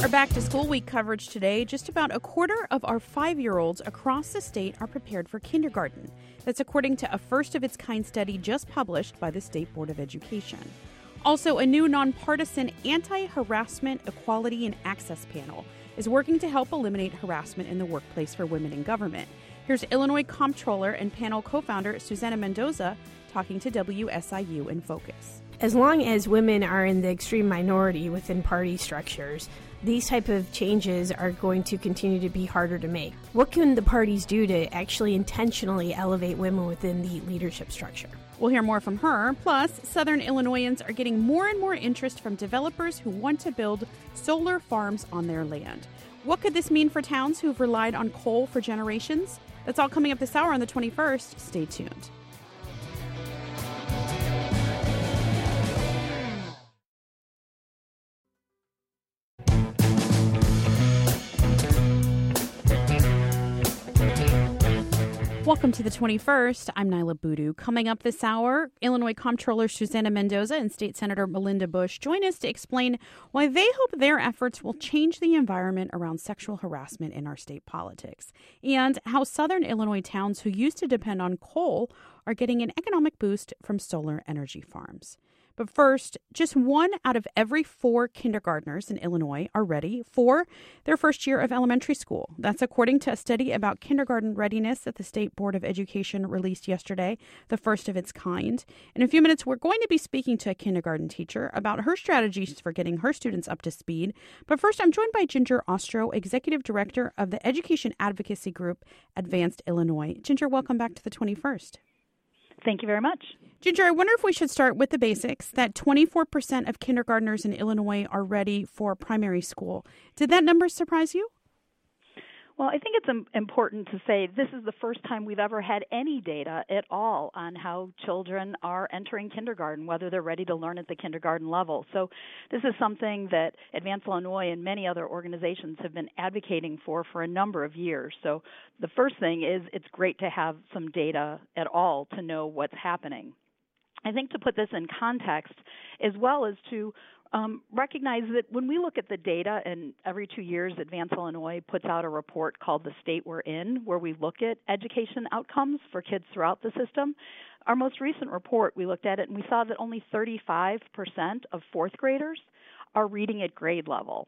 Our Back to School Week coverage today, just about a quarter of our 5-year-olds across the state are prepared for kindergarten. That's according to a first-of-its-kind study just published by the State Board of Education. Also, a new nonpartisan anti-harassment, equality, and access panel is working to help eliminate harassment in the workplace for women in government. Here's Illinois Comptroller and panel co-founder Susana Mendoza talking to WSIU in Focus. As long as women are in the extreme minority within party structures, these type of changes are going to continue to be harder to make. What can the parties do to actually intentionally elevate women within the leadership structure? We'll hear more from her. Plus, Southern Illinoisans are getting more and more interest from developers who want to build solar farms on their land. What could this mean for towns who've relied on coal for generations? That's all coming up this hour on the 21st. Stay tuned. Welcome to the 21st. I'm Nyla Boodoo. Coming up this hour, Illinois Comptroller Susana Mendoza and State Senator Melinda Bush join us to explain why they hope their efforts will change the environment around sexual harassment in our state politics, and how Southern Illinois towns who used to depend on coal are getting an economic boost from solar energy farms. But first, just 1 out of every 4 kindergartners in Illinois are ready for their first year of elementary school. That's according to a study about kindergarten readiness that the State Board of Education released yesterday, the first of its kind. In a few minutes, we're going to be speaking to a kindergarten teacher about her strategies for getting her students up to speed. But first, I'm joined by Ginger Ostro, Executive Director of the Education Advocacy Group, Advanced Illinois. Ginger, welcome back to the 21st. Thank you very much. Ginger, I wonder if we should start with the basics, that 24% of kindergartners in Illinois are ready for primary school. Did that number surprise you? Well, I think it's important to say this is the first time we've ever had any data at all on how children are entering kindergarten, whether they're ready to learn at the kindergarten level. So this is something that Advance Illinois and many other organizations have been advocating for a number of years. So the first thing is it's great to have some data at all to know what's happening. I think to put this in context, as well as to recognize that when we look at the data, and every 2 years Advance Illinois puts out a report called The State We're In, where we look at education outcomes for kids throughout the system. Our most recent report, we looked at it and we saw that only 35% of fourth graders are reading at grade level.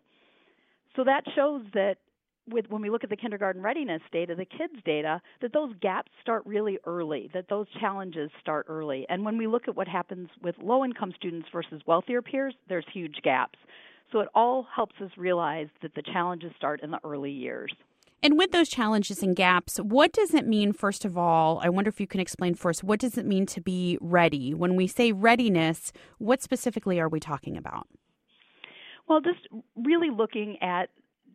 So that shows that when we look at the kindergarten readiness data, the kids' data, that those gaps start really early, that those challenges start early. And when we look at what happens with low-income students versus wealthier peers, there's huge gaps. So it all helps us realize that the challenges start in the early years. And with those challenges and gaps, what does it mean, first of all? I wonder if you can explain for us, what does it mean to be ready? When we say readiness, what specifically are we talking about? Well, just really looking at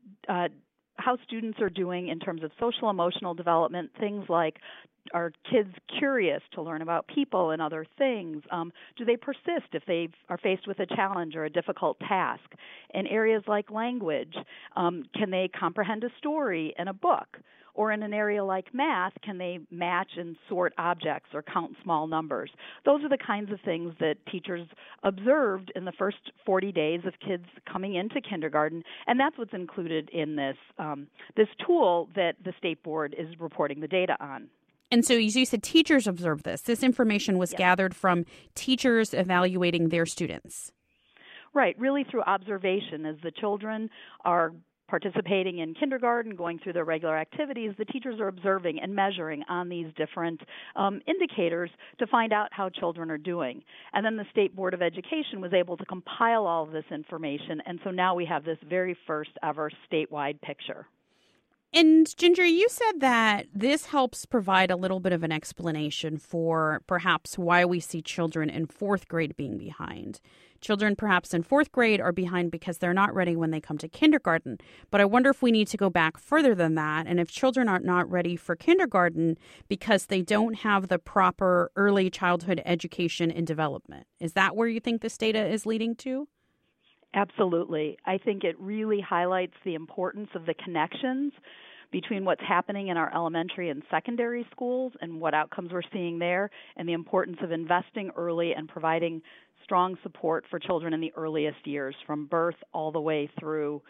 how students are doing in terms of social emotional development, things like, are kids curious to learn about people and other things? Do they persist if they are faced with a challenge or a difficult task? In areas like language, can they comprehend a story in a book? Or in an area like math, can they match and sort objects or count small numbers? Those are the kinds of things that teachers observed in the first 40 days of kids coming into kindergarten, and that's what's included in this tool that the State Board is reporting the data on. And so, as you said, teachers observed this. This information was gathered from teachers evaluating their students. Right, really through observation. As the children are participating in kindergarten, going through their regular activities, the teachers are observing and measuring on these different indicators to find out how children are doing. And then the State Board of Education was able to compile all of this information, and so now we have this very first ever statewide picture. And Ginger, you said that this helps provide a little bit of an explanation for perhaps why we see children in fourth grade being behind. Children perhaps in fourth grade are behind because they're not ready when they come to kindergarten. But I wonder if we need to go back further than that. And if children are not ready for kindergarten because they don't have the proper early childhood education and development. Is that where you think this data is leading to? Absolutely. I think it really highlights the importance of the connections between what's happening in our elementary and secondary schools and what outcomes we're seeing there, and the importance of investing early and providing strong support for children in the earliest years, from birth all the way through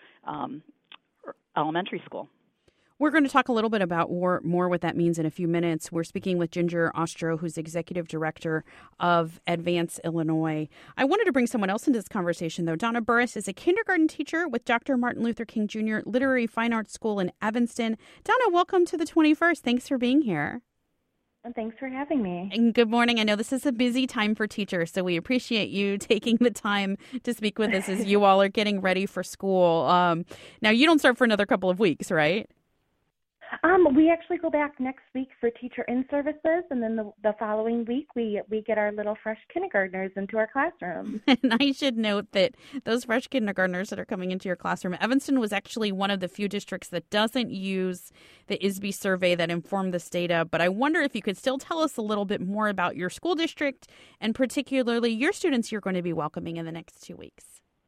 elementary school. We're going to talk a little bit about more what that means in a few minutes. We're speaking with Ginger Ostro, who's Executive Director of Advance Illinois. I wanted to bring someone else into this conversation, though. Donna Burris is a kindergarten teacher with Dr. Martin Luther King Jr. Literary Fine Arts School in Evanston. Donna, welcome to the 21st. Thanks for being here. Thanks for having me. And good morning. I know this is a busy time for teachers, so we appreciate you taking the time to speak with us as you all are getting ready for school. Now, you don't start for another couple of weeks, right? We actually go back next week for teacher in-services, and then the following week we get our little fresh kindergartners into our classroom. And I should note that those fresh kindergartners that are coming into your classroom, Evanston was actually one of the few districts that doesn't use the ISB survey that informed this data. But I wonder if you could still tell us a little bit more about your school district and particularly your students you're going to be welcoming in the next 2 weeks.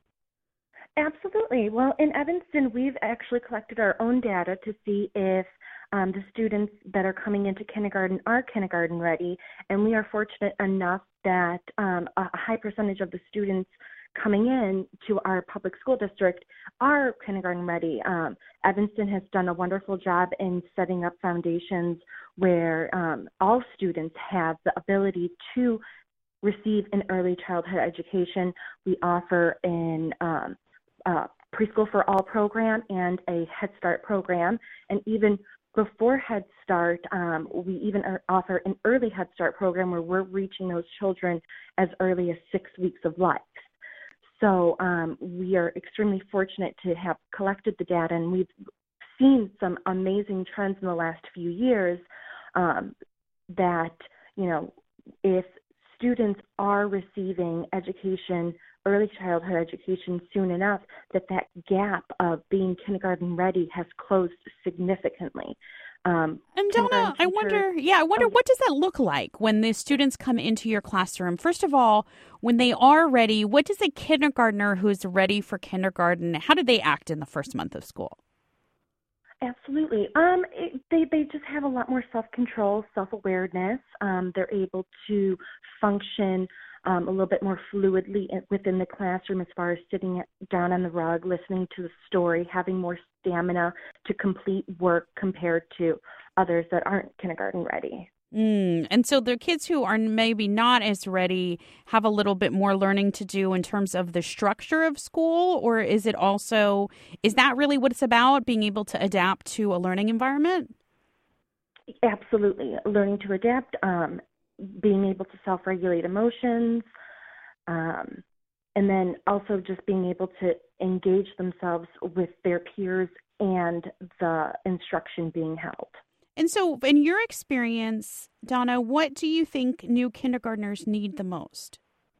Absolutely. Well, in Evanston, we've actually collected our own data to see if the students that are coming into kindergarten are kindergarten ready, and we are fortunate enough that a high percentage of the students coming in to our public school district are kindergarten ready. Evanston has done a wonderful job in setting up foundations where all students have the ability to receive an early childhood education. We offer an Preschool for All program and a Head Start program. And even before Head Start, we even offer an early Head Start program where we're reaching those children as early as 6 weeks of life. So we are extremely fortunate to have collected the data, and we've seen some amazing trends in the last few years that, if students are receiving education, early childhood education soon enough, that gap of being kindergarten ready has closed significantly. And Donna, I wonder what does that look like when the students come into your classroom? First of all, when they are ready, what does a kindergartner who's ready for kindergarten, how do they act in the first month of school? Absolutely. They just have a lot more self-control, self-awareness. They're able to function a little bit more fluidly within the classroom as far as sitting down on the rug, listening to the story, having more stamina to complete work compared to others that aren't kindergarten ready. And so the kids who are maybe not as ready have a little bit more learning to do in terms of the structure of school, or is that really what it's about, being able to adapt to a learning environment? Absolutely. Learning to adapt, being able to self-regulate emotions, and then also just being able to engage themselves with their peers and the instruction being held. And so in your experience, Donna, what do you think new kindergartners need the most?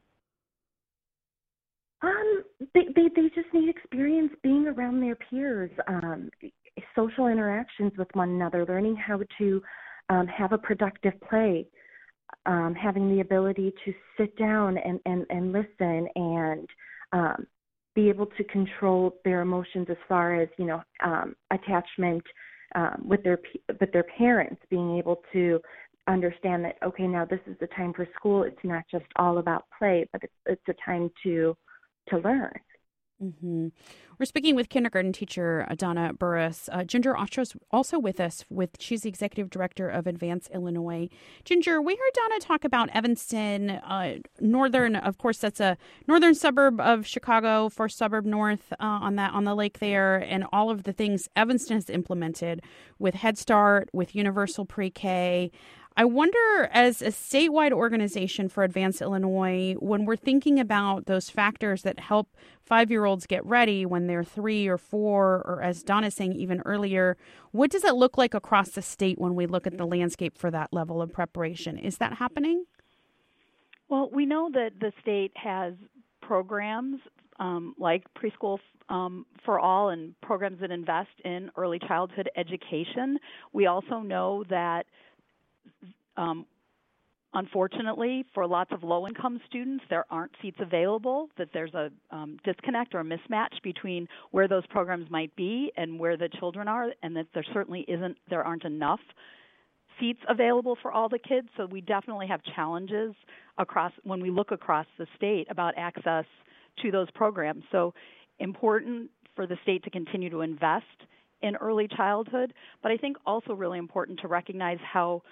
They just need experience being around their peers, social interactions with one another, learning how to have a productive play, having the ability to sit down and listen and be able to control their emotions as far as, attachment with their parents, being able to understand that, okay, now this is the time for school. It's not just all about play, but it's a time to learn. Mm-hmm. We're speaking with kindergarten teacher Donna Burris. Ginger Ostro is also with us. She's the executive director of Advance Illinois. Ginger, we heard Donna talk about Evanston, northern. Of course, that's a northern suburb of Chicago, first suburb north on the lake there, and all of the things Evanston has implemented with Head Start, with Universal Pre-K. I wonder, as a statewide organization for Advance Illinois, when we're thinking about those factors that help 5-year-olds get ready when they're 3 or 4, or as Donna's saying even earlier, what does it look like across the state when we look at the landscape for that level of preparation? Is that happening? Well, we know that the state has programs like Preschool for All and programs that invest in early childhood education. We also know that unfortunately, for lots of low-income students, there aren't seats available, that there's a disconnect or a mismatch between where those programs might be and where the children are, and that there aren't enough seats available for all the kids. So we definitely have challenges when we look across the state about access to those programs. So important for the state to continue to invest in early childhood, but I think also really important to recognize how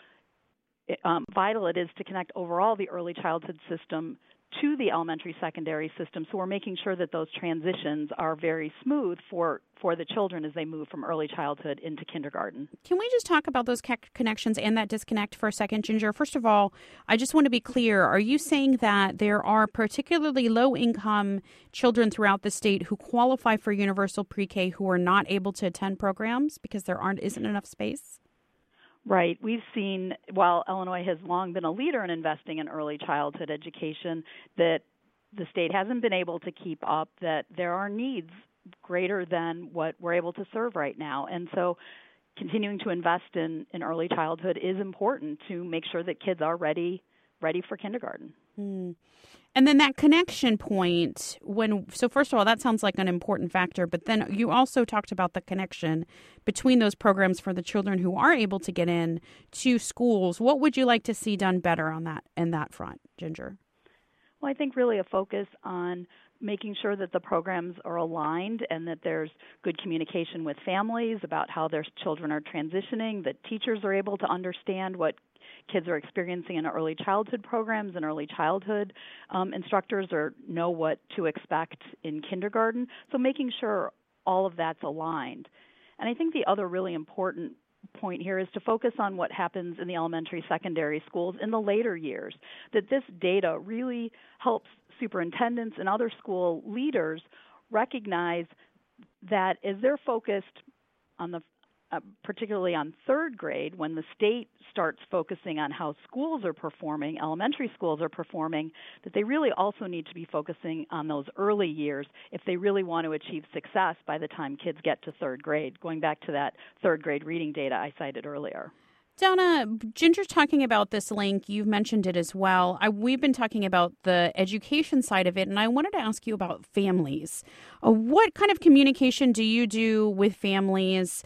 vital it is to connect overall the early childhood system to the elementary secondary system. So we're making sure that those transitions are very smooth for the children as they move from early childhood into kindergarten. Can we just talk about those connections and that disconnect for a second, Ginger? First of all, I just want to be clear. Are you saying that there are particularly low-income children throughout the state who qualify for universal pre-K who are not able to attend programs because there isn't enough space? Right. We've seen, while Illinois has long been a leader in investing in early childhood education, that the state hasn't been able to keep up, that there are needs greater than what we're able to serve right now. And so continuing to invest in early childhood is important to make sure that kids are ready for kindergarten. And then that connection point, so first of all, that sounds like an important factor, but then you also talked about the connection between those programs for the children who are able to get in to schools. What would you like to see done better on that front, Ginger? Well, I think really a focus on making sure that the programs are aligned and that there's good communication with families about how their children are transitioning, that teachers are able to understand what kids are experiencing in early childhood programs, and early childhood instructors know what to expect in kindergarten. So making sure all of that's aligned. And I think the other really important point here is to focus on what happens in the elementary, secondary schools in the later years, that this data really helps superintendents and other school leaders recognize that as they're focused on particularly on third grade, when the state starts focusing on how schools are performing, elementary schools are performing, that they really also need to be focusing on those early years if they really want to achieve success by the time kids get to third grade, going back to that third grade reading data I cited earlier. Donna, Ginger's talking about this link. You've mentioned it as well. We've been talking about the education side of it, and I wanted to ask you about families. What kind of communication do you do with families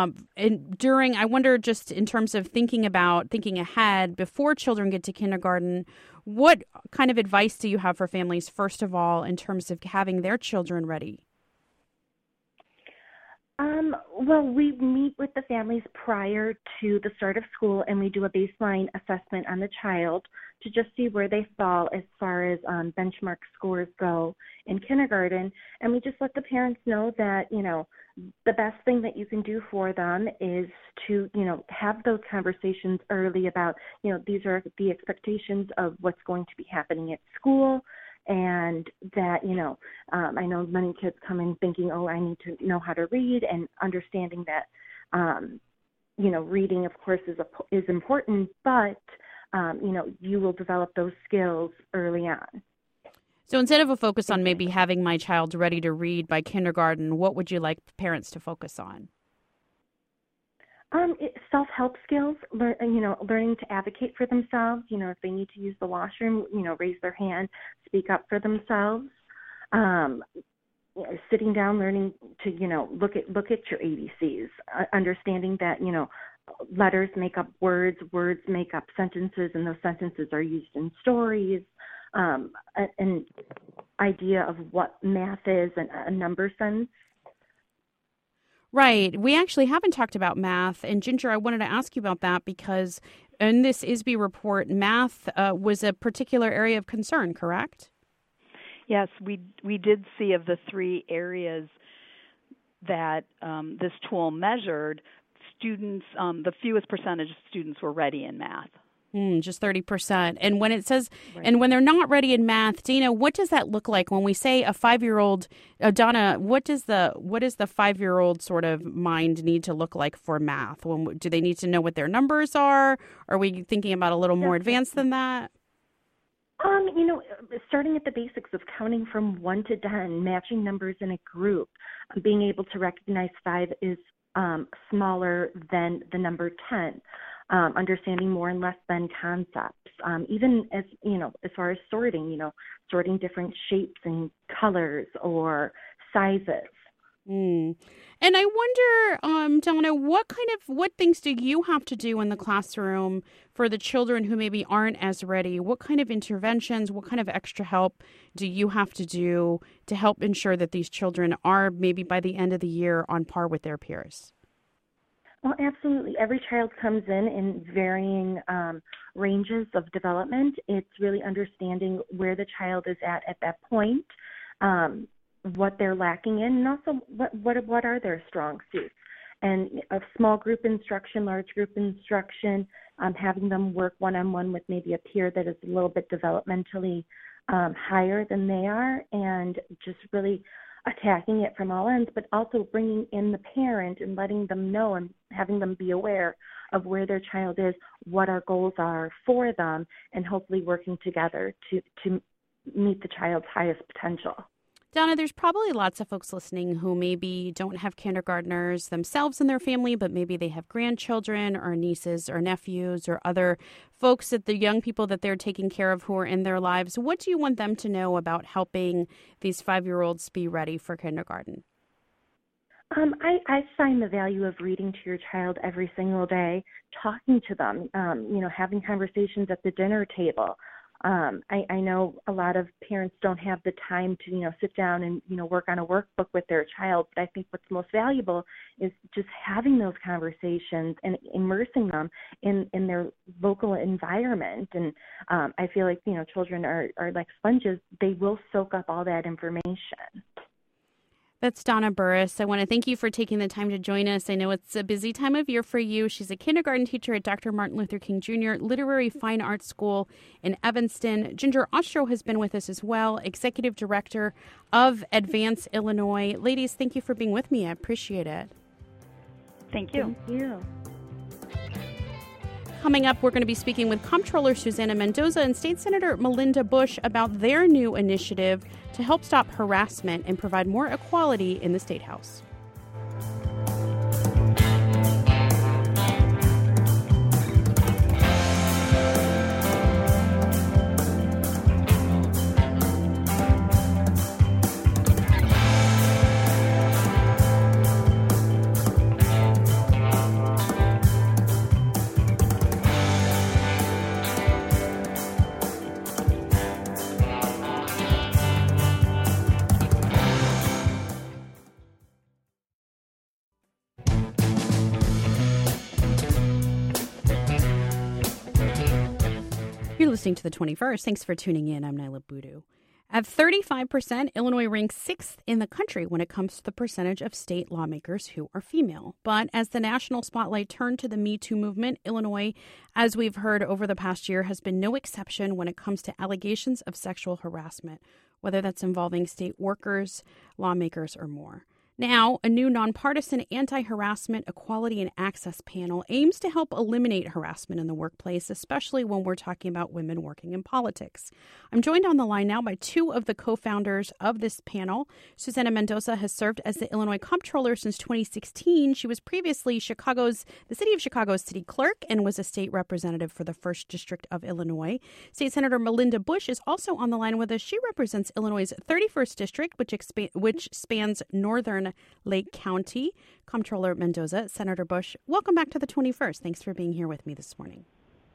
I wonder, just in terms of thinking ahead before children get to kindergarten, what kind of advice do you have for families, first of all, in terms of having their children ready? Well, we meet with the families prior to the start of school, and we do a baseline assessment on the child to just see where they fall as far as benchmark scores go in kindergarten. And we just let the parents know that, the best thing that you can do for them is to, have those conversations early about, these are the expectations of what's going to be happening at school. And that, I know many kids come in thinking, I need to know how to read, and understanding that, reading, of course, is important, but, you will develop those skills early on. So instead of a focus on maybe having my child ready to read by kindergarten, what would you like parents to focus on? Self-help skills, learning to advocate for themselves. If they need to use the washroom, raise their hand, speak up for themselves. Sitting down, learning to, look at your ABCs, understanding that, letters make up words, words make up sentences, and those sentences are used in stories. An idea of what math is and a number sense. Right. We actually haven't talked about math. And Ginger, I wanted to ask you about that because in this ISB report, math was a particular area of concern, correct? Yes, we did see of the three areas that this tool measured, students, the fewest percentage of students were ready in math. Just 30%. And when it says, right. And when they're not ready in math, Dina, what does that look like when we say a 5-year-old? Donna, what does the 5-year-old sort of mind need to look like for math? Do they need to know what their numbers are? Are we thinking about a little more advanced than that? Starting at the basics of counting from 1 to 10, matching numbers in a group, being able to recognize 5 is smaller than the number 10. understanding more and less than concepts, even as, as far as sorting, sorting different shapes and colors or sizes. Mm. And I wonder, Donna, what things do you have to do in the classroom for the children who maybe aren't as ready? What kind of interventions, what kind of extra help do you have to do to help ensure that these children are maybe by the end of the year on par with their peers? Well, absolutely. Every child comes in varying ranges of development. It's really understanding where the child is at that point, what they're lacking in, and also what are their strong suits. And a small group instruction, large group instruction, having them work one-on-one with maybe a peer that is a little bit developmentally higher than they are, and just really attacking it from all ends, but also bringing in the parent and letting them know and having them be aware of where their child is, what our goals are for them, and hopefully working together to meet the child's highest potential. Donna, there's probably lots of folks listening who maybe don't have kindergartners themselves in their family, but maybe they have grandchildren or nieces or nephews or other folks, that the young people that they're taking care of who are in their lives. What do you want them to know about helping these 5-year-olds be ready for kindergarten? I find the value of reading to your child every single day, talking to them, having conversations at the dinner table. I know a lot of parents don't have the time to, sit down and, work on a workbook with their child. But I think what's most valuable is just having those conversations and immersing them in their local environment. And I feel like, children are like sponges. They will soak up all that information. That's Donna Burris. I want to thank you for taking the time to join us. I know it's a busy time of year for you. She's a kindergarten teacher at Dr. Martin Luther King Jr. Literary Fine Arts School in Evanston. Ginger Ostro has been with us as well, Executive Director of Advance Illinois. Ladies, thank you for being with me. I appreciate it. Thank you. Thank you. Coming up, we're going to be speaking with Comptroller Susana Mendoza and State Senator Melinda Bush about their new initiative to help stop harassment and provide more equality in the State House. You're listening to the 21st. Thanks for tuning in. I'm Nyla Boodoo. At 35%, Illinois ranks 6th in the country when it comes to the percentage of state lawmakers who are female. But as the national spotlight turned to the Me Too movement, Illinois, as we've heard over the past year, has been no exception when it comes to allegations of sexual harassment, whether that's involving state workers, lawmakers, or more. Now, a new nonpartisan anti-harassment, equality, and access panel aims to help eliminate harassment in the workplace, especially when we're talking about women working in politics. I'm joined on the line now by two of the co-founders of this panel. Susana Mendoza has served as the Illinois Comptroller since 2016. She was previously the City of Chicago's city clerk and was a state representative for the 1st District of Illinois. State Senator Melinda Bush is also on the line with us. She represents Illinois' 31st District, which spans northern Lake County. Comptroller Mendoza, Senator Bush, welcome back to the 21st. Thanks for being here with me this morning.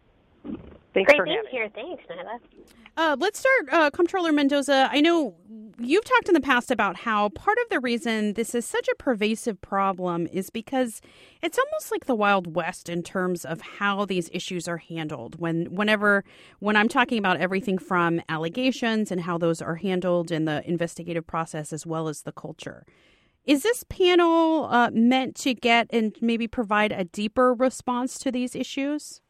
Thanks for being here. Thanks, Nyla. Let's start, Comptroller Mendoza. I know you've talked in the past about how part of the reason this is such a pervasive problem is because it's almost like the Wild West in terms of how these issues are handled. When I'm talking about everything from allegations and how those are handled in the investigative process as well as the culture. Is this panel meant to get and maybe provide a deeper response to these issues?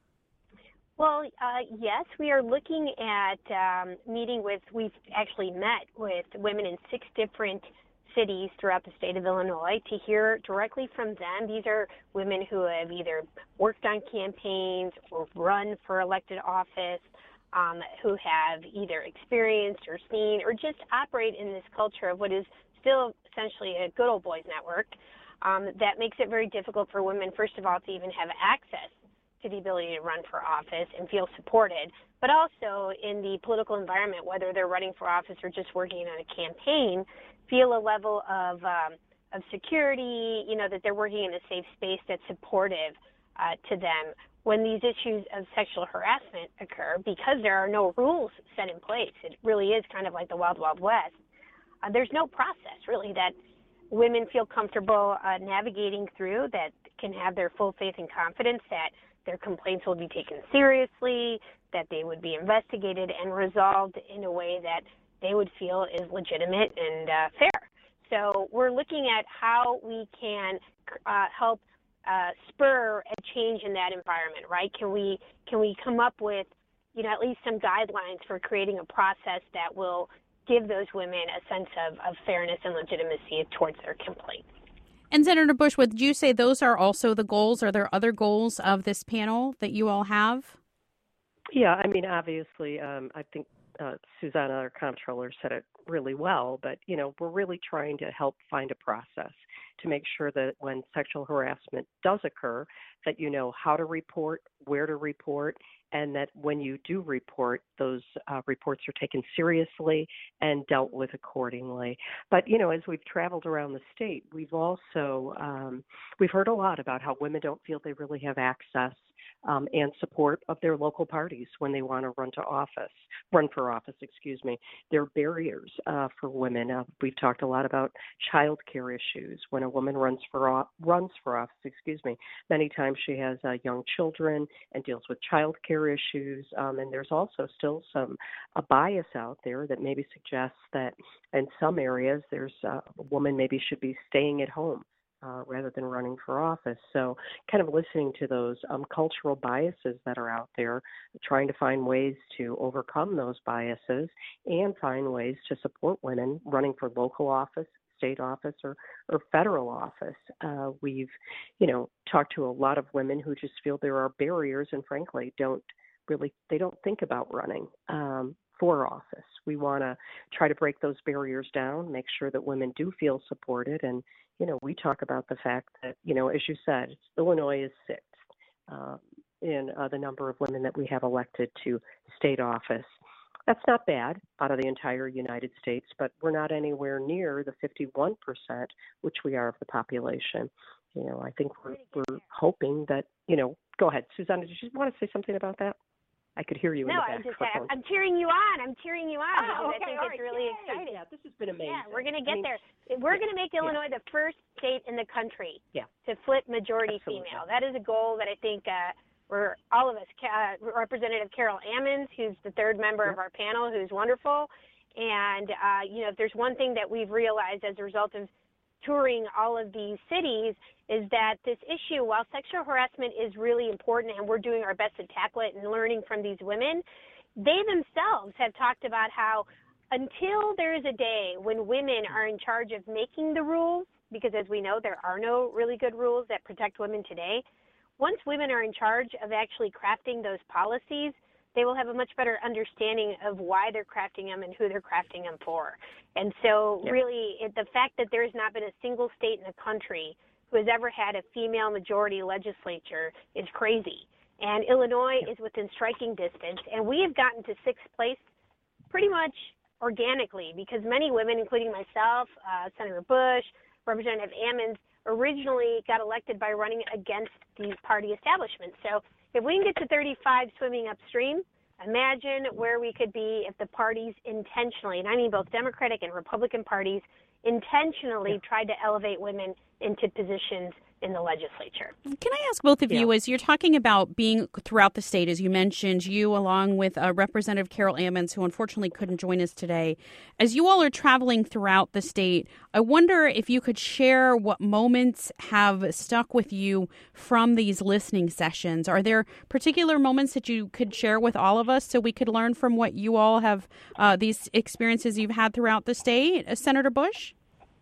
Well, yes, we are looking at we've actually met with women in 6 different cities throughout the state of Illinois to hear directly from them. These are women who have either worked on campaigns or run for elected office, who have either experienced or seen or just operate in this culture of what is still essentially a good old boys network that makes it very difficult for women, first of all, to even have access to the ability to run for office and feel supported, but also in the political environment, whether they're running for office or just working on a campaign, feel a level of security, that they're working in a safe space that's supportive to them when these issues of sexual harassment occur, because there are no rules set in place. It really is kind of like the Wild Wild West. There's no process, really, that women feel comfortable navigating through, that can have their full faith and confidence that their complaints will be taken seriously, that they would be investigated and resolved in a way that they would feel is legitimate and fair. So we're looking at how we can help spur a change in that environment, right? Can we come up with, at least some guidelines for creating a process that will give those women a sense of fairness and legitimacy towards their complaints? And Senator Bush, would you say those are also the goals? Are there other goals of this panel that you all have? Yeah, I mean, obviously, I think Susanna, our comptroller, said it really well, but, we're really trying to help find a process to make sure that when sexual harassment does occur, that you know how to report, where to report, and that when you do report, those reports are taken seriously and dealt with accordingly. But, as we've traveled around the state, we've also, we've heard a lot about how women don't feel they really have access and support of their local parties when they want to run for office. There are barriers for women. We've talked a lot about child care issues. When a woman runs for office, many times she has young children and deals with child care issues. And there's also still a bias out there that maybe suggests that in some areas there's a woman maybe should be staying at home rather than running for office. So kind of listening to those cultural biases that are out there, trying to find ways to overcome those biases and find ways to support women running for local office, state office, or federal office. We've, talked to a lot of women who just feel there are barriers and frankly don't think about running for office. We want to try to break those barriers down, make sure that women do feel supported. And, we talk about the fact that, as you said, Illinois is sixth in the number of women that we have elected to state office. That's not bad out of the entire United States, but we're not anywhere near the 51%, which we are of the population. I think we're hoping that, go ahead, Susanna, did you want to say something about that? I could hear you in the back. I'm cheering you on. Oh, because okay, I think it's really exciting. Yeah, this has been amazing. Yeah, we're going to get there. We're going to make Illinois the first state in the country to flip majority female. That is a goal that I think we're all of us, Representative Carol Ammons, who's the third member of our panel, who's wonderful. And, if there's one thing that we've realized as a result of touring all of these cities is that this issue, while sexual harassment is really important and we're doing our best to tackle it and learning from these women, they themselves have talked about how until there is a day when women are in charge of making the rules, because as we know, there are no really good rules that protect women today, once women are in charge of actually crafting those policies, they will have a much better understanding of why they're crafting them and who they're crafting them for. And so really the fact that there has not been a single state in the country who has ever had a female majority legislature is crazy. And Illinois is within striking distance. And we have gotten to sixth place pretty much organically because many women, including myself, Senator Bush, Representative Ammons, originally got elected by running against the party establishment. So if we can get to 35 swimming upstream, imagine where we could be if the parties intentionally, and I mean both Democratic and Republican parties, intentionally tried to elevate women into positions in the legislature. Can I ask both of you, as you're talking about being throughout the state, as you mentioned, you along with Representative Carol Ammons, who unfortunately couldn't join us today, as you all are traveling throughout the state, I wonder if you could share what moments have stuck with you from these listening sessions. Are there particular moments that you could share with all of us so we could learn from what you all have, these experiences you've had throughout the state? Senator Bush?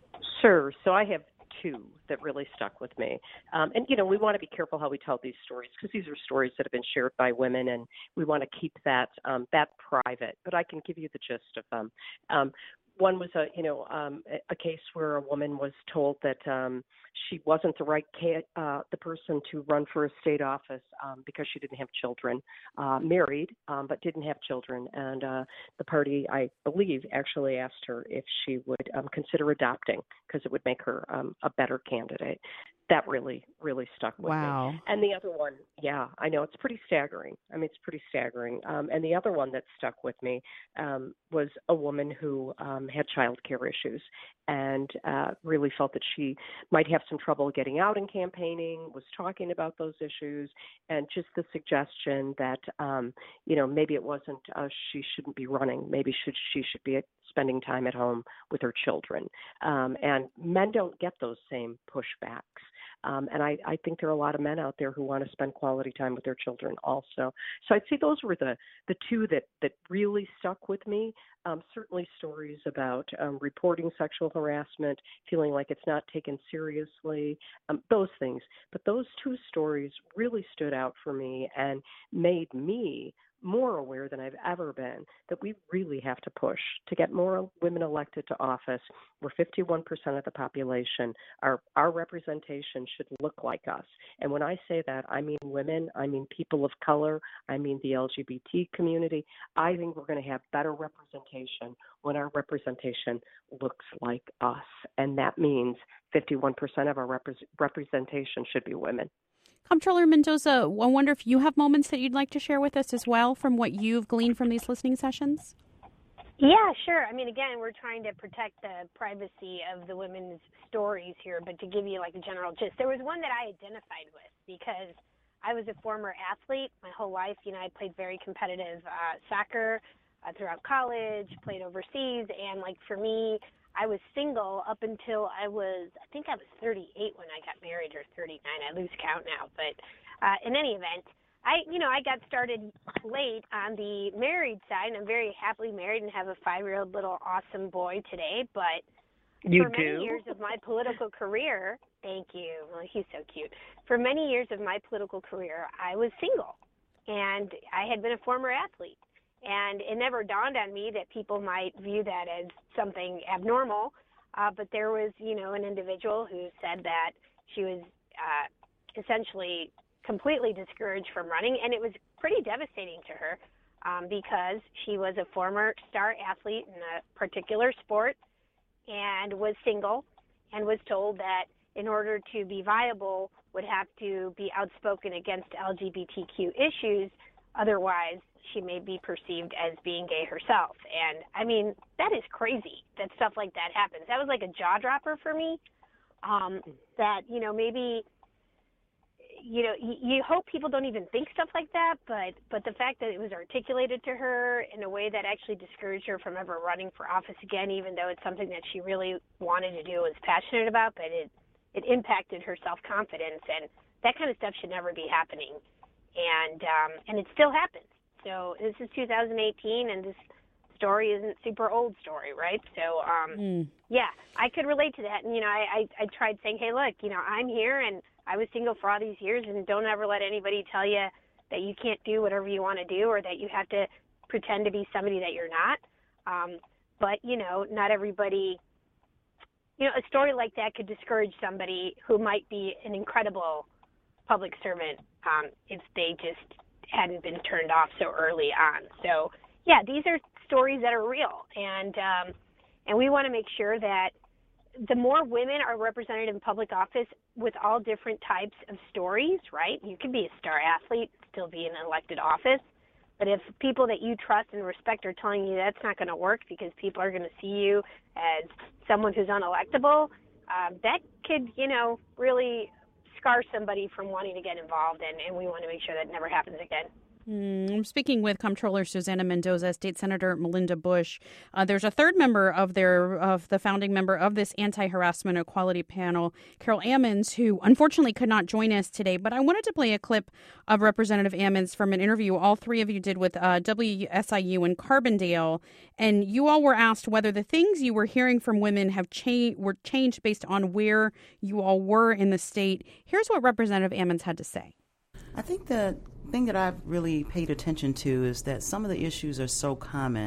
Sure. So I have two that really stuck with me. And, we want to be careful how we tell these stories because these are stories that have been shared by women and we want to keep that private. But I can give you the gist of them. One was a case where a woman was told that she wasn't the right the person to run for a state office because she didn't have children, married but didn't have children, and the party, I believe, actually asked her if she would consider adopting because it would make her a better candidate. That really, really stuck with me. And the other one, yeah, I know, it's pretty staggering. I mean, it's pretty staggering. And the other one that stuck with me was a woman who had child care issues and really felt that she might have some trouble getting out and campaigning, was talking about those issues, and just the suggestion that, maybe it wasn't, she shouldn't be running. Maybe she should be spending time at home with her children. And men don't get those same pushbacks. And I think there are a lot of men out there who want to spend quality time with their children also. So I'd say those were the two that really stuck with me. Certainly stories about reporting sexual harassment, feeling like it's not taken seriously, those things. But those two stories really stood out for me and made me more aware than I've ever been that we really have to push to get more women elected to office. We're 51% of the population. Our representation should look like us. And when I say that, I mean women, I mean people of color, I mean the LGBT community. I think we're going to have better representation when our representation looks like us. And that means 51% of our representation should be women. Comptroller Mendoza, I wonder if you have moments that you'd like to share with us as well from what you've gleaned from these listening sessions? Yeah, sure. I mean, again, we're trying to protect the privacy of the women's stories here, but to give you like a general gist, there was one that I identified with because I was a former athlete my whole life. I played very competitive soccer throughout college, played overseas, and like for me, I was single up until I was 38 when I got married, or 39. I lose count now. But in any event, I got started late on the married side, and I'm very happily married and have a 5-year-old little awesome boy today. But for many years of my political career, thank you. Well, he's so cute. For many years of my political career, I was single, and I had been a former athlete. And it never dawned on me that people might view that as something abnormal. But there was, an individual who said that she was essentially completely discouraged from running. And it was pretty devastating to her because she was a former star athlete in a particular sport and was single and was told that in order to be viable would have to be outspoken against LGBTQ issues. Otherwise, she may be perceived as being gay herself. And, I mean, that is crazy that stuff like that happens. That was like a jaw dropper for me, that, maybe, you hope people don't even think stuff like that, but the fact that it was articulated to her in a way that actually discouraged her from ever running for office again, even though it's something that she really wanted to do, was passionate about, but it impacted her self-confidence, and that kind of stuff should never be happening. And it still happens. So this is 2018, and this story isn't super old story, right? So, yeah, I could relate to that. And, I tried saying, hey, look, I'm here, and I was single for all these years, and don't ever let anybody tell you that you can't do whatever you want to do or that you have to pretend to be somebody that you're not. But, not everybody, a story like that could discourage somebody who might be an incredible public servant if they just hadn't been turned off so early on. So, yeah, these are stories that are real, and we want to make sure that the more women are represented in public office with all different types of stories, right? You can be a star athlete, still be in an elected office, but if people that you trust and respect are telling you that's not going to work because people are going to see you as someone who's unelectable, that could, really scar somebody from wanting to get involved, and we want to make sure that never happens again. I'm speaking with Comptroller Susana Mendoza, State Senator Melinda Bush. There's a third member of the founding member of this anti-harassment equality panel, Carol Ammons, who unfortunately could not join us today. But I wanted to play a clip of Representative Ammons from an interview all three of you did with WSIU in Carbondale, and you all were asked whether the things you were hearing from women were changed based on where you all were in the state. Here's what Representative Ammons had to say. I think the thing that I've really paid attention to is that some of the issues are so common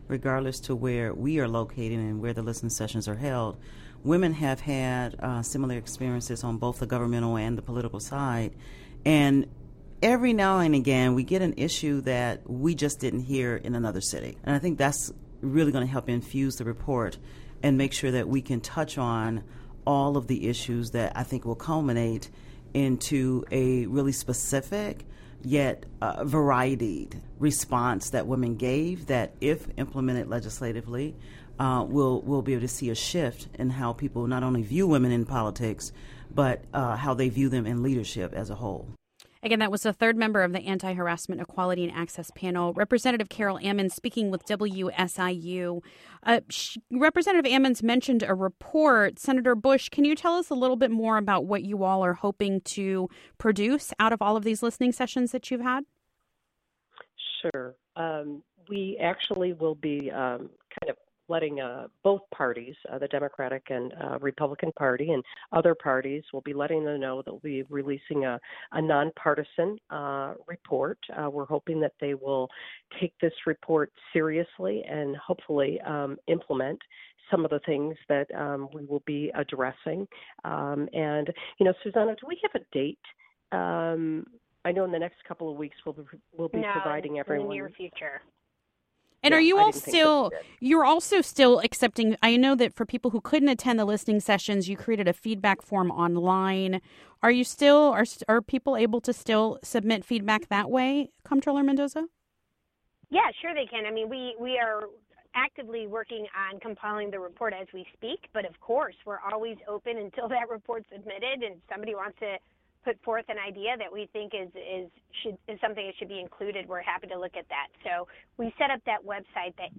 regardless to where we are located and where the listening sessions are held, women have had similar experiences on both the governmental and the political side. And every now and again, we get an issue that we just didn't hear in another city. And I think that's really going to help infuse the report and make sure that we can touch on all of the issues that I think will culminate into a really specific yet varied response that women gave that, if implemented legislatively, we'll be able to see a shift in how people not only view women in politics, but how they view them in leadership as a whole. Again, that was the third member of the Anti-Harassment, Equality, and Access panel, Representative Carol Ammons, speaking with WSIU. Representative Ammons mentioned a report. Senator Bush, can you tell us a little bit more about what you all are hoping to produce out of all of these listening sessions that you've had? Sure. We actually will be kind of letting both parties, the Democratic and Republican Party and other parties, will be letting them know that we'll be releasing a nonpartisan report. We're hoping that they will take this report seriously and hopefully implement some of the things that we will be addressing. And, Susanna, do we have a date? I know in the next couple of weeks we'll be providing everyone. In the near future. And are you all still, you're also still accepting, I know that for people who couldn't attend the listening sessions, you created a feedback form online. Are you still, are people able to still submit feedback that way, Comptroller Mendoza? Yeah, sure they can. I mean, we are actively working on compiling the report as we speak, but of course, we're always open until that report's submitted, and if somebody wants to put forth an idea that we think is something that should be included, we're happy to look at that. So we set up that website, the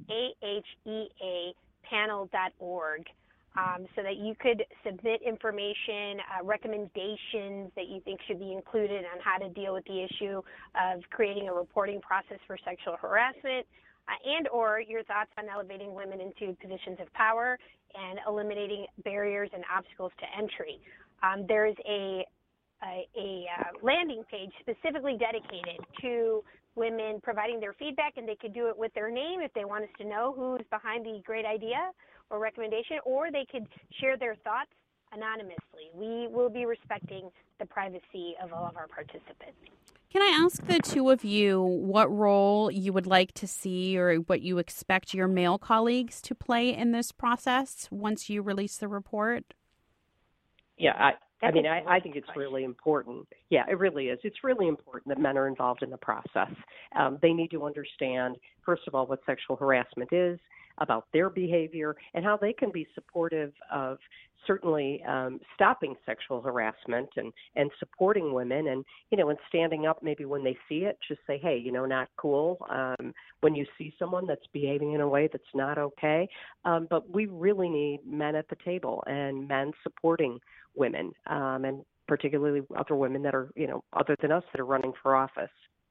AHEApanel.org, so that you could submit information, recommendations that you think should be included on how to deal with the issue of creating a reporting process for sexual harassment, and or your thoughts on elevating women into positions of power and eliminating barriers and obstacles to entry. There is a landing page specifically dedicated to women providing their feedback, and they could do it with their name if they want us to know who's behind the great idea or recommendation, or they could share their thoughts anonymously. We will be respecting the privacy of all of our participants. Can I ask the two of you what role you would like to see or what you expect your male colleagues to play in this process once you release the report? Yeah, I think it's really important. Yeah, it really is. It's really important that men are involved in the process. They need to understand, first of all, what sexual harassment is, about their behavior, and how they can be supportive of certainly stopping sexual harassment and supporting women and standing up maybe when they see it, just say, hey, not cool. When you see someone that's behaving in a way that's not okay. But we really need men at the table and men supporting women, and particularly other women that are, other than us, that are running for office.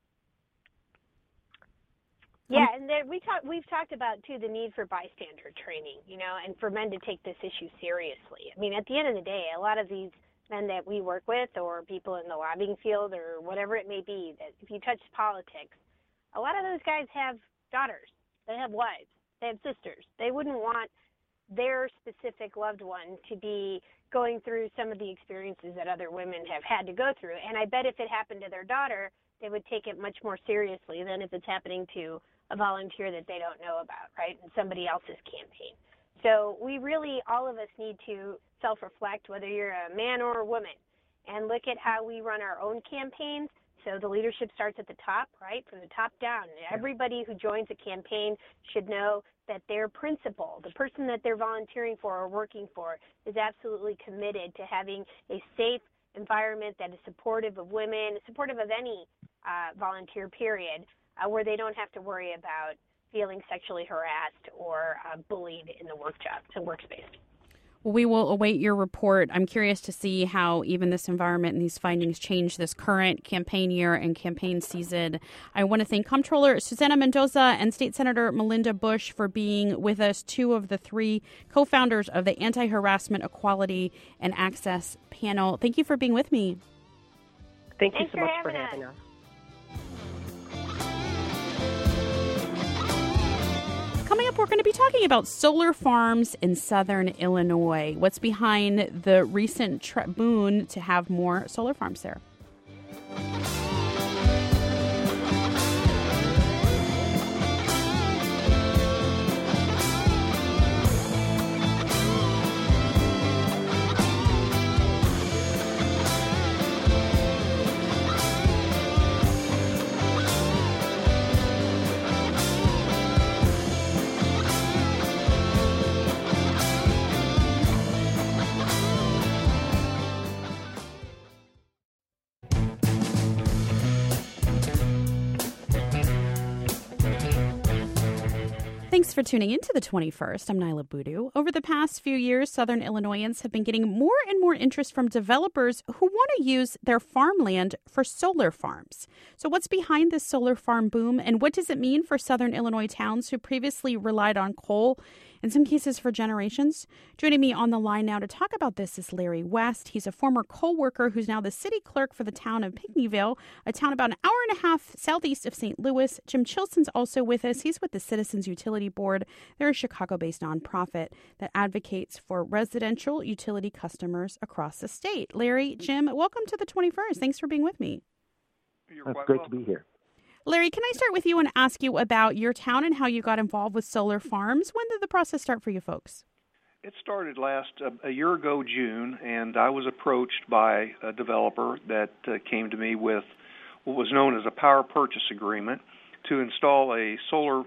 Yeah, and then we've talked about, too, the need for bystander training, and for men to take this issue seriously. I mean, at the end of the day, a lot of these men that we work with or people in the lobbying field or whatever it may be, that if you touch politics, a lot of those guys have daughters, they have wives, they have sisters. They wouldn't want their specific loved one to be going through some of the experiences that other women have had to go through. And I bet if it happened to their daughter, they would take it much more seriously than if it's happening to a volunteer that they don't know about, right, in somebody else's campaign. So we really, all of us need to self-reflect, whether you're a man or a woman, and look at how we run our own campaigns. So the leadership starts at the top, right, from the top down. Everybody who joins a campaign should know that their principal, the person that they're volunteering for or working for, is absolutely committed to having a safe environment that is supportive of women, supportive of any volunteer period, where they don't have to worry about feeling sexually harassed or bullied in the workspace. Well, we will await your report. I'm curious to see how even this environment and these findings change this current campaign year and campaign season. I want to thank Comptroller Susana Mendoza and State Senator Melinda Bush for being with us, two of the three co-founders of the Anti-Harassment, Equality, and Access panel. Thank you for being with me. Thanks you so much for having us. Coming up, we're going to be talking about solar farms in southern Illinois. What's behind the recent boon to have more solar farms there? Thanks for tuning in to the 21st. I'm Nyla Boodoo. Over the past few years, Southern Illinoisans have been getting more and more interest from developers who want to use their farmland for solar farms. So what's behind this solar farm boom, and what does it mean for Southern Illinois towns who previously relied on coal, in some cases for generations? Joining me on the line now to talk about this is Larry West. He's a former coal worker who's now the city clerk for the town of Pinckneyville, a town about an hour and a half southeast of St. Louis. Jim Chilson's also with us. He's with the Citizens Utility Board. They're a Chicago-based nonprofit that advocates for residential utility customers across the state. Larry, Jim, welcome to the 21st. Thanks for being with me. It's great to be here. Larry, can I start with you and ask you about your town and how you got involved with solar farms? When did the process start for you folks? It started a year ago, June, and I was approached by a developer that came to me with what was known as a power purchase agreement to install a solar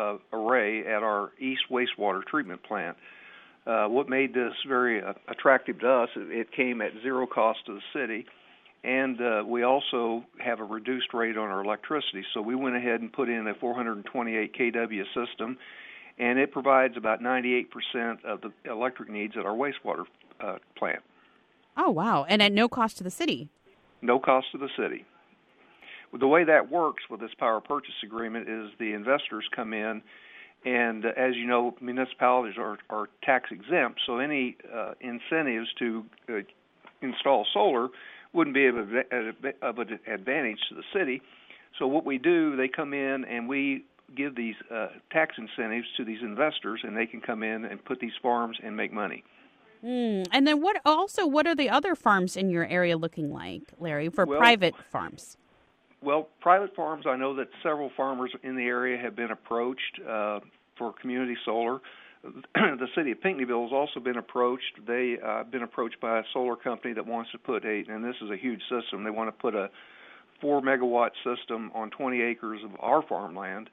array at our East Wastewater Treatment Plant. What made this very attractive to us, it came at zero cost to the city, and we also have a reduced rate on our electricity. So we went ahead and put in a 428 kW system, and it provides about 98% of the electric needs at our wastewater plant. Oh, wow. And at no cost to the city? No cost to the city. The way that works with this power purchase agreement is the investors come in, and as you know, municipalities are tax exempt, so any incentives to install solar wouldn't be of an advantage to the city. So what we do, they come in and we give these tax incentives to these investors, and they can come in and put these farms and make money. And then what are the other farms in your area looking like, Larry, for private farms? Well, private farms, I know that several farmers in the area have been approached for community solar. The city of Pinckneyville has also been approached. They have been approached by a solar company that wants to put and this is a huge system, they want to put a 4-megawatt system on 20 acres of our farmland,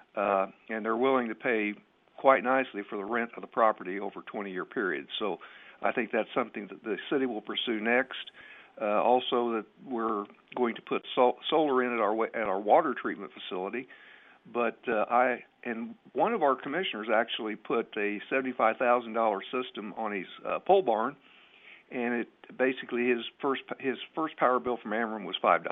and they're willing to pay quite nicely for the rent of the property over a 20-year period. So I think that's something that the city will pursue next. Also, that we're going to put solar in at our water treatment facility. But and one of our commissioners actually put a $75,000 system on his pole barn, and it basically his first power bill from Ameren was $5.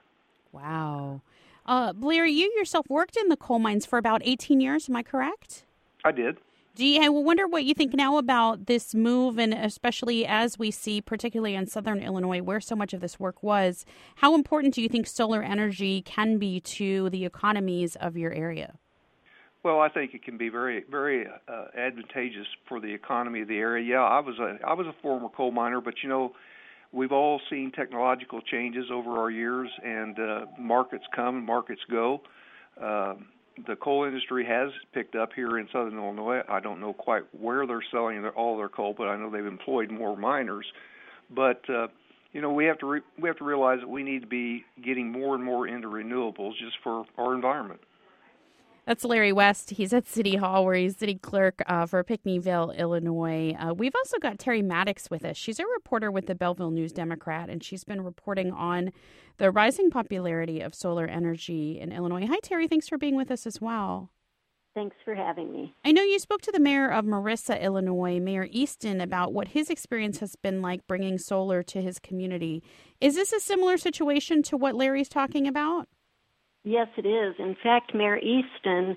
Wow. Larry, you yourself worked in the coal mines for about 18 years, am I correct? I did. I wonder what you think now about this move, and especially as we see, particularly in southern Illinois, where so much of this work was, how important do you think solar energy can be to the economies of your area? Well, I think it can be very, very advantageous for the economy of the area. Yeah, I was a former coal miner, but you know, we've all seen technological changes over our years, and markets come and markets go. The coal industry has picked up here in southern Illinois. I don't know quite where they're selling all their coal, but I know they've employed more miners. But you know, we have to realize that we need to be getting more and more into renewables just for our environment. That's Larry West. He's at City Hall, where he's city clerk for Pinckneyville, Illinois. We've also got Terry Maddox with us. She's a reporter with the Belleville News-Democrat, and she's been reporting on the rising popularity of solar energy in Illinois. Hi, Terry. Thanks for being with us as well. Thanks for having me. I know you spoke to the mayor of Marissa, Illinois, Mayor Easton, about what his experience has been like bringing solar to his community. Is this a similar situation to what Larry's talking about? Yes, it is. In fact, Mayor Easton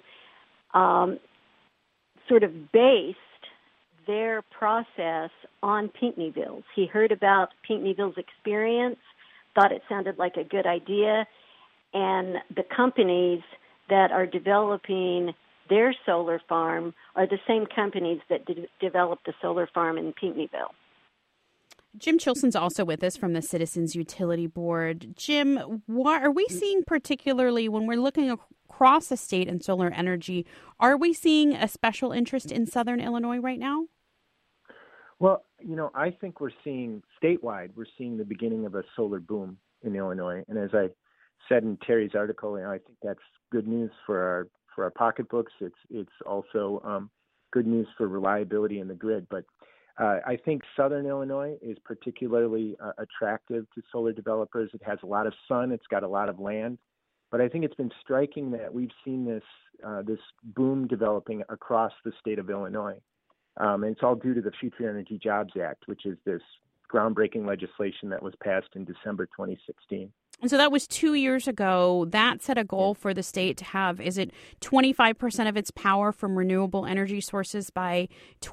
sort of based their process on Pinckneyville's. He heard about Pinckneyville's experience, thought it sounded like a good idea, and the companies that are developing their solar farm are the same companies that developed the solar farm in Pinckneyville. Jim Chilson's also with us from the Citizens Utility Board. Jim, what are we seeing particularly when we're looking across the state in solar energy? Are we seeing a special interest in Southern Illinois right now? Well, I think we're seeing statewide, we're seeing the beginning of a solar boom in Illinois. And as I said in Terry's article, I think that's good news for our pocketbooks. It's also good news for reliability in the grid. But I think Southern Illinois is particularly attractive to solar developers. It has a lot of sun. It's got a lot of land. But I think it's been striking that we've seen this boom developing across the state of Illinois. And it's all due to the Future Energy Jobs Act, which is this groundbreaking legislation that was passed in December 2016. And so that was 2 years ago. That set a goal for the state to have, is it 25% of its power from renewable energy sources by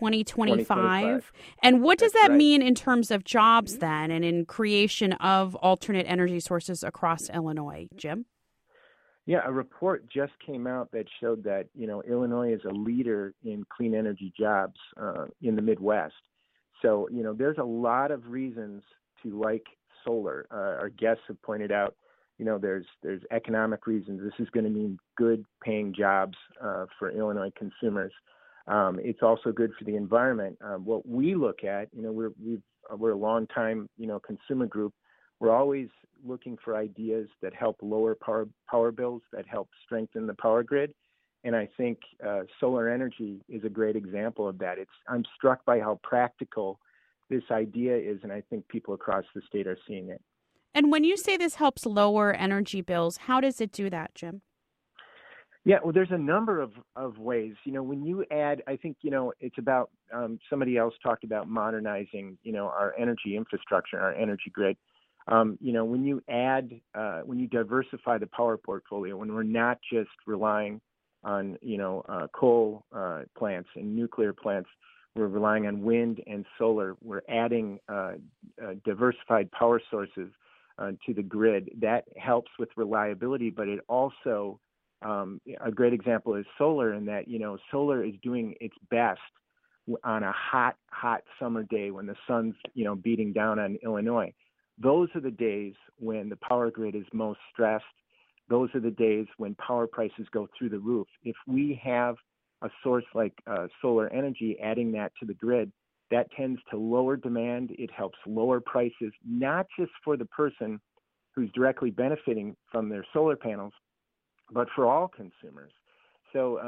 2025? And what does that mean in terms of jobs then and in creation of alternate energy sources across Illinois? Jim? Yeah, a report just came out that showed that, Illinois is a leader in clean energy jobs in the Midwest. So, there's a lot of reasons to like solar. Our guests have pointed out, there's economic reasons. This is going to mean good paying jobs for Illinois consumers. It's also good for the environment. What we look at, we're a long time, consumer group. We're always looking for ideas that help lower power bills, that help strengthen the power grid. And I think solar energy is a great example of that. I'm struck by how practical this idea is, and I think people across the state are seeing it. And when you say this helps lower energy bills, how does it do that, Jim? Yeah, well, there's a number of ways. When you add, I think, it's about, somebody else talked about modernizing, our energy infrastructure, our energy grid. When you add, when you diversify the power portfolio, when we're not just relying on, coal plants and nuclear plants, we're relying on wind and solar. We're adding diversified power sources to the grid. That helps with reliability, but it also, a great example is solar in that, solar is doing its best on a hot summer day when the sun's, beating down on Illinois. Those are the days when the power grid is most stressed. Those are the days when power prices go through the roof. If we have a source like solar energy, adding that to the grid, that tends to lower demand. It helps lower prices, not just for the person who's directly benefiting from their solar panels, but for all consumers. So,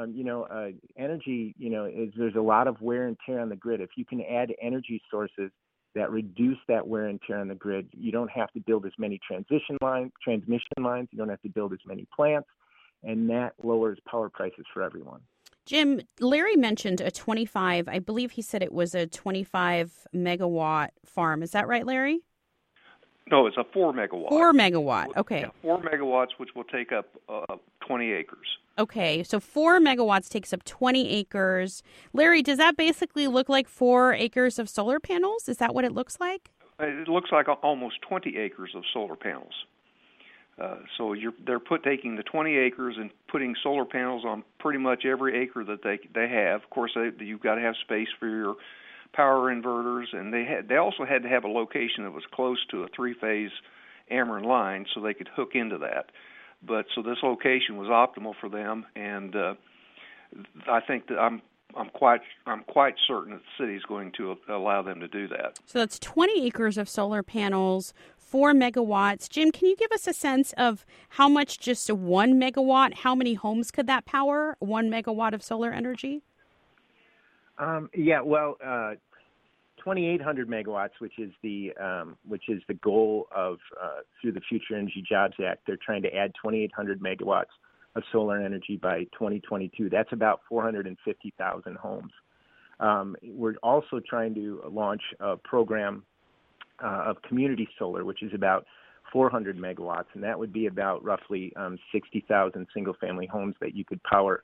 energy, there's a lot of wear and tear on the grid. If you can add energy sources that reduce that wear and tear on the grid, you don't have to build as many transmission lines, you don't have to build as many plants, and that lowers power prices for everyone. Jim, Larry mentioned a 25, I believe he said it was a 25 megawatt farm. Is that right, Larry? No, it's a 4 megawatt. 4 megawatt, okay. Yeah, 4 megawatts, which will take up 20 acres. Okay, so 4 megawatts takes up 20 acres. Larry, does that basically look like 4 acres of solar panels? Is that what it looks like? It looks like almost 20 acres of solar panels. So they're taking the 20 acres and putting solar panels on pretty much every acre that they have. Of course, you've got to have space for your power inverters, and they also had to have a location that was close to a 3-phase Ameren line so they could hook into that. But so this location was optimal for them, and I think that I'm quite certain that the city is going to allow them to do that. So that's 20 acres of solar panels, 4 megawatts. Jim, can you give us a sense of how much just 1 megawatt, how many homes could that power, 1 megawatt of solar energy? 2,800 megawatts, which is the goal of through the Future Energy Jobs Act. They're trying to add 2,800 megawatts of solar energy by 2022. That's about 450,000 homes. We're also trying to launch a program of community solar, which is about 400 megawatts, and that would be about roughly 60,000 single-family homes that you could power.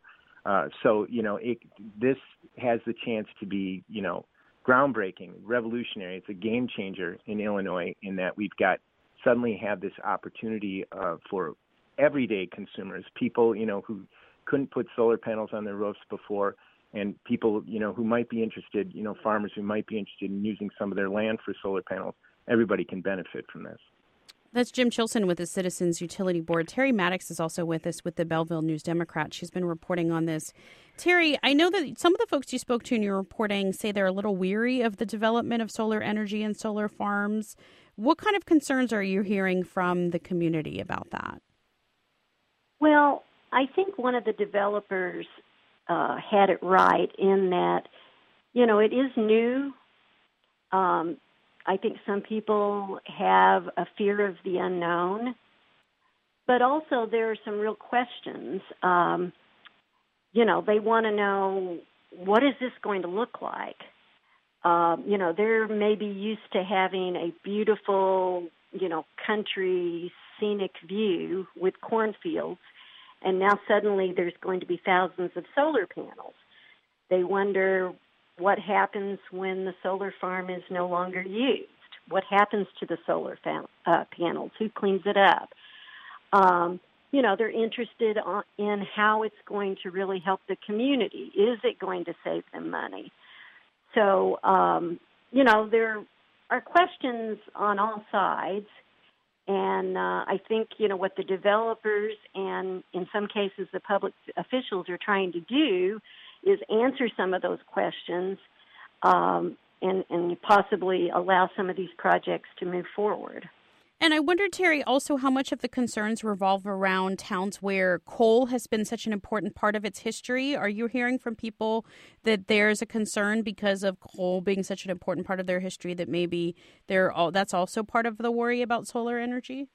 This has the chance to be, groundbreaking, revolutionary. It's a game changer in Illinois in that we've suddenly have this opportunity for everyday consumers, people, who couldn't put solar panels on their roofs before, and people, who might be interested, farmers who might be interested in using some of their land for solar panels, everybody can benefit from this. That's Jim Chilson with the Citizens Utility Board. Terry Maddox is also with us with the Belleville News-Democrat. She's been reporting on this. Terry, I know that some of the folks you spoke to in your reporting say they're a little weary of the development of solar energy and solar farms. What kind of concerns are you hearing from the community about that? Well, I think one of the developers had it right in that, it is new. I think some people have a fear of the unknown, but also there are some real questions. They want to know, what is this going to look like? They're maybe used to having a beautiful, country scenic view with cornfields, and now suddenly there's going to be thousands of solar panels. They wonder what happens when the solar farm is no longer used. What happens to the solar panels? Who cleans it up? They're interested in how it's going to really help the community. Is it going to save them money? So, there are questions on all sides. And I think, what the developers and in some cases the public officials are trying to do is answer some of those questions and possibly allow some of these projects to move forward. And I wonder, Terry, also how much of the concerns revolve around towns where coal has been such an important part of its history. Are you hearing from people that there's a concern because of coal being such an important part of their history that maybe that's also part of the worry about solar energy?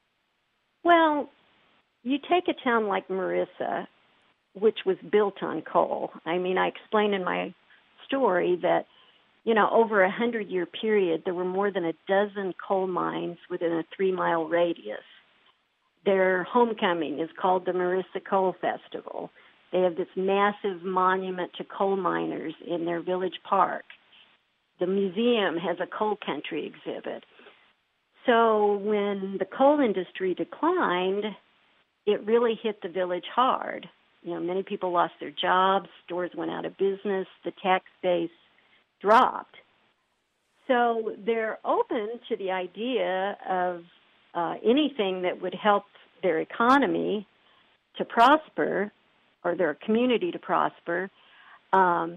Well, you take a town like Marissa, which was built on coal. I explain in my story that over a 100-year period, there were more than a dozen coal mines within a 3-mile radius. Their homecoming is called the Marissa Coal Festival. They have this massive monument to coal miners in their village park. The museum has a coal country exhibit. So when the coal industry declined, it really hit the village hard. Many people lost their jobs, stores went out of business, the tax base dropped. So they're open to the idea of anything that would help their economy to prosper or their community to prosper. But,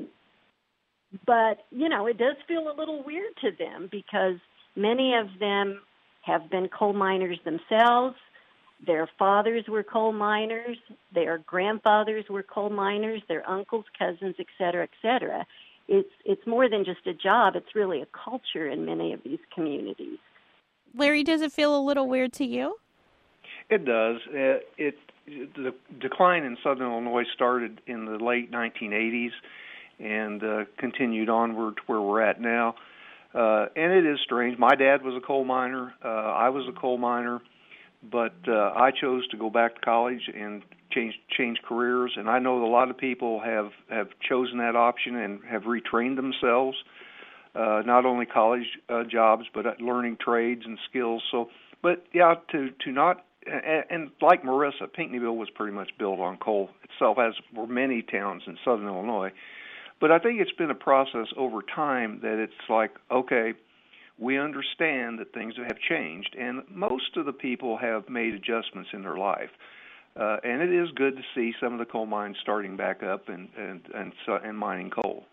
it does feel a little weird to them because many of them have been coal miners themselves. Their fathers were coal miners. Their grandfathers were coal miners, their uncles, cousins, et cetera, et cetera. It's more than just a job. It's really a culture in many of these communities. Larry, does it feel a little weird to you? It does. The decline in Southern Illinois started in the late 1980s and continued onward to where we're at now. And it is strange. My dad was a coal miner. I was a coal miner. But I chose to go back to college and change careers, and I know a lot of people have chosen that option and have retrained themselves, not only college jobs, but at learning trades and skills. So, but yeah, to not, and like Marissa, Pinckneyville was pretty much built on coal itself, as were many towns in Southern Illinois. But I think it's been a process over time that it's like, okay, we understand that things have changed, and most of the people have made adjustments in their life. And it is good to see some of the coal mines starting back up and mining coal.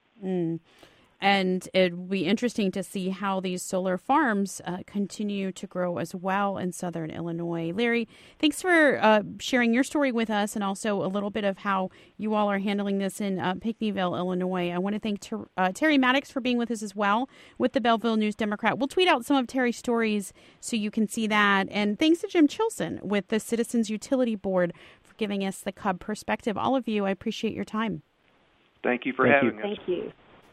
And it will be interesting to see how these solar farms continue to grow as well in Southern Illinois. Larry, thanks for sharing your story with us and also a little bit of how you all are handling this in Pinckneyville, Illinois. I want to thank Terry Maddox for being with us as well with the Belleville News-Democrat. We'll tweet out some of Terry's stories so you can see that. And thanks to Jim Chilson with the Citizens Utility Board for giving us the Cub perspective. All of you, I appreciate your time. Thank you for having us. Thank you.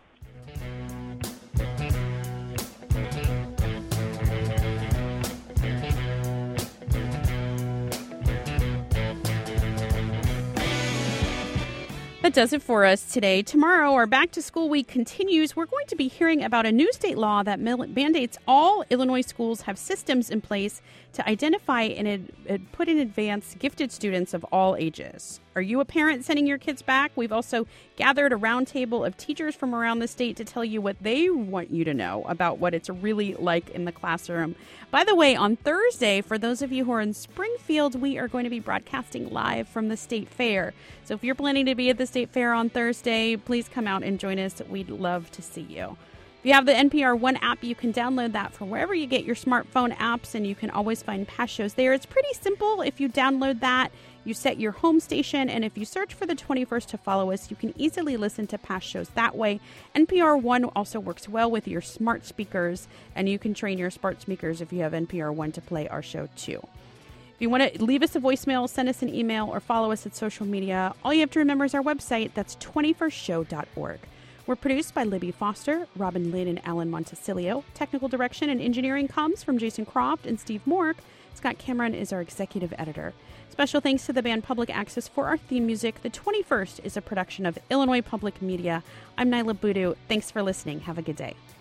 That does it for us today. Tomorrow, our Back to School Week continues. We're going to be hearing about a new state law that mandates all Illinois schools have systems in place to identify and put in advance gifted students of all ages. Are you a parent sending your kids back? We've also gathered a roundtable of teachers from around the state to tell you what they want you to know about what it's really like in the classroom. By the way, on Thursday, for those of you who are in Springfield, we are going to be broadcasting live from the State Fair. So if you're planning to be at the State Fair on Thursday, please come out and join us. We'd love to see you. If you have the NPR One app, you can download that for wherever you get your smartphone apps, and you can always find past shows there. It's pretty simple. If you download that, you set your home station, and if you search for the 21st to follow us, you can easily listen to past shows that way. NPR One also works well with your smart speakers, and you can train your smart speakers if you have NPR One to play our show too. If you want to leave us a voicemail, send us an email, or follow us at social media, all you have to remember is our website. That's 21stshow.org. We're produced by Libby Foster, Robin Lynn, and Alan Montecillo. Technical direction and engineering comes from Jason Croft and Steve Mork. Scott Cameron is our executive editor. Special thanks to the band Public Access for our theme music. The 21st is a production of Illinois Public Media. I'm Nyla Boodoo. Thanks for listening. Have a good day.